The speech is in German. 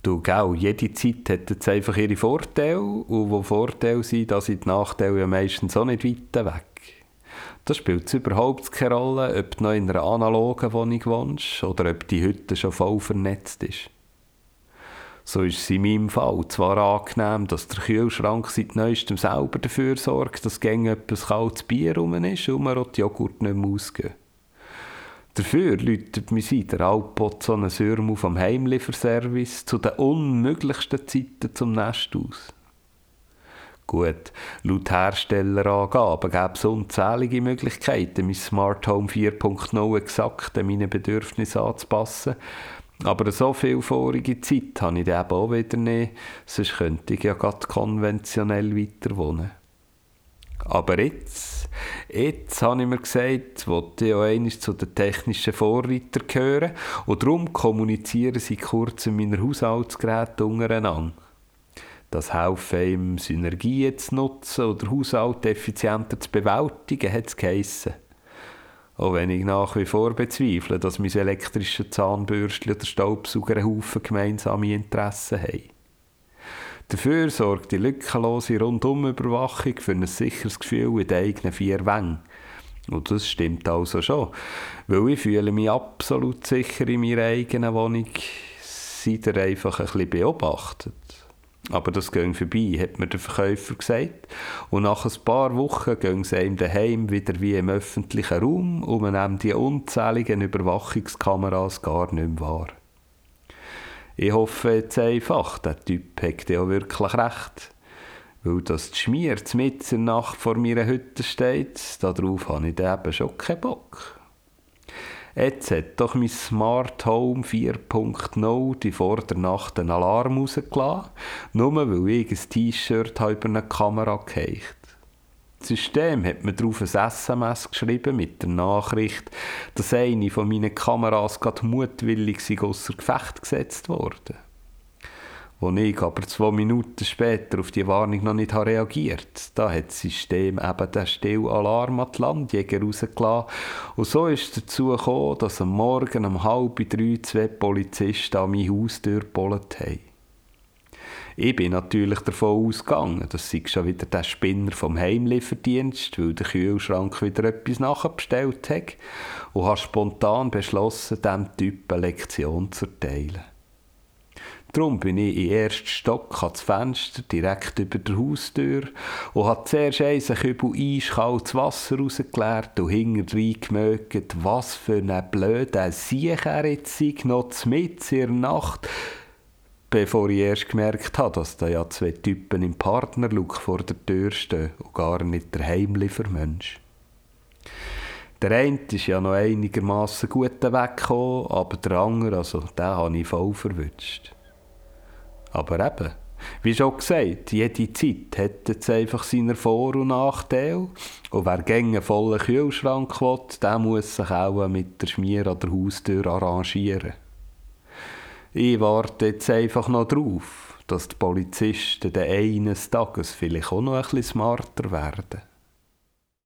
Du, gell, jede Zeit hat jetzt einfach ihre Vorteile und wo Vorteile sind, da sind die Nachteile ja meistens auch nicht weit weg. Da spielt es überhaupt keine Rolle, ob du noch in einer analogen Wohnung wohnst oder ob die Hütte schon voll vernetzt ist. So ist es in meinem Fall zwar angenehm, dass der Kühlschrank seit neuestem selber dafür sorgt, dass gäng etwas kaltes Bier rum ist und mir auch die Joghurt nicht mehr ausgehen. Dafür läutet mir seit der Alpot so einen Sürm vom Heimlieferservice zu den unmöglichsten Zeiten zum Nest aus. Gut, laut Herstellerangaben gäbe es unzählige Möglichkeiten, mein Smart Home 4.0 exakt an meine Bedürfnisse anzupassen. Aber so viel vorige Zeit habe ich dann eben auch wieder nicht, sonst könnte ich ja gerade konventionell weiter wohnen. Aber jetzt habe ich mir gesagt, wollte ich ja einmal zu den technischen Vorreitern gehören und darum kommunizieren sie kurz in meiner Haushaltsgeräte untereinander. Das helfen ihm, Synergien zu nutzen oder Haushalt effizienter zu bewältigen, hat es geheissen. Auch wenn ich nach wie vor bezweifle, dass mein elektrisches Zahnbürstchen oder Staubsauger einen Haufen gemeinsame Interessen haben. Dafür sorgt die lückenlose Rundumüberwachung für ein sicheres Gefühl in den eigenen vier Wänden. Und das stimmt also schon, weil ich fühle mich absolut sicher in meiner eigenen Wohnung, seid ihr einfach ein bisschen beobachtet. Aber das ging vorbei, hat mir der Verkäufer gesagt. Und nach ein paar Wochen ging es einem daheim wieder wie im öffentlichen Raum und man nimmt die unzähligen Überwachungskameras gar nicht mehr wahr. Ich hoffe jetzt einfach, der Typ hat ja wirklich recht. Weil das Schmier mitten in der Nacht vor meiner Hütte steht, darauf habe ich eben schon keinen Bock. Jetzt hat doch mein Smart Home 4.0 die vor der Nacht einen Alarm rausgelassen, nur weil ich ein T-Shirt über eine Kamera geheicht. Das System hat mir darauf ein SMS geschrieben mit der Nachricht, dass eine von meinen Kameras gerade mutwillig ausser Gefecht gesetzt wurde. Als ich aber 2 Minuten später auf die Warnung noch nicht reagiert, da hat das System eben den Stillalarm an die Landjäger rausgelassen. Und so ist es dazu gekommen, dass am Morgen um 2:30 2 Polizisten an meine Haustür gebollt haben. Ich bin natürlich davon ausgegangen, dass sie schon wieder der Spinner vom Heimlieferdienst, weil der Kühlschrank wieder etwas nachbestellt hat, und habe spontan beschlossen, diesem Typ eine Lektion zu erteilen. Darum bin ich in den ersten Stock ans Fenster, direkt über der Haustür, und habe zuerst einen Kübel eiskaltes Wasser rausgeleert und hinterrein gemögt, was für ein blöder Siech er jetzt sei, noch mitten in der Nacht, bevor ich erst gemerkt habe, dass da ja 2 Typen im Partnerlook vor der Tür stehen und gar nicht der Heimliefermensch. Der eine ist ja noch einigermaßen gut weggekommen, aber der andere, den habe ich voll verwünscht. Aber eben, wie schon gesagt, jede Zeit hat jetzt einfach seine Vor- und Nachteile. Und wer gerne einen vollen Kühlschrank will, der muss sich auch mit der Schmier an der Haustür arrangieren. Ich warte jetzt einfach noch drauf, dass die Polizisten eines Tages vielleicht auch noch ein bisschen smarter werden.